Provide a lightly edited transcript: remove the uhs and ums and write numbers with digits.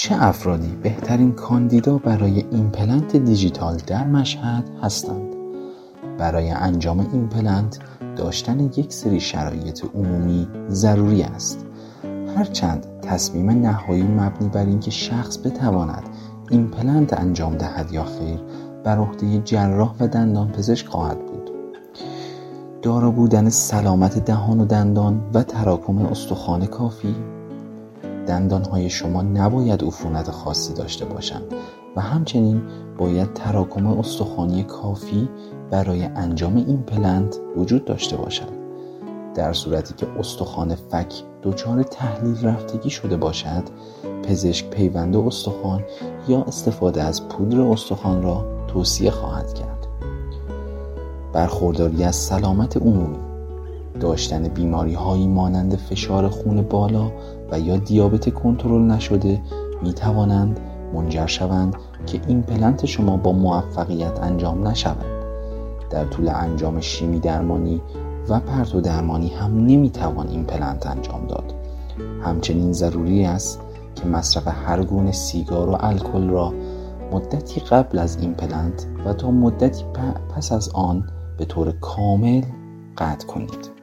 چه افرادی بهترین کاندیدا برای ایمپلنت دیجیتال در مشهد هستند؟ برای انجام ایمپلنت داشتن یک سری شرایط عمومی ضروری است. هرچند تصمیم نهایی مبنی بر اینکه شخص بتواند ایمپلنت انجام دهد یا خیر بر عهده جراح و دندانپزشک خواهد بود. دارا بودن سلامت دهان و دندان و تراکم استخوان کافی. دندانهای شما نباید عفونت خاصی داشته باشند و همچنین باید تراکم استخوانی کافی برای انجام ایمپلنت وجود داشته باشد. در صورتی که استخوان فک دچار تحلیل رفتگی شده باشد، پزشک پیوند استخوان یا استفاده از پودر استخوان را توصیه خواهد کرد. برخورداری از سلامت عمومی. داشتن بیماری‌هایی مانند فشار خون بالا و یا دیابت کنترل نشده می توانند منجر شوند که ایمپلنت شما با موفقیت انجام نشود. در طول انجام شیمی درمانی و پرتو درمانی هم نمی توان ایمپلنت انجام داد. همچنین ضروری است که مصرف هر گونه سیگار و الکل را مدتی قبل از ایمپلنت و تا مدتی پس از آن به طور کامل قطع کنید.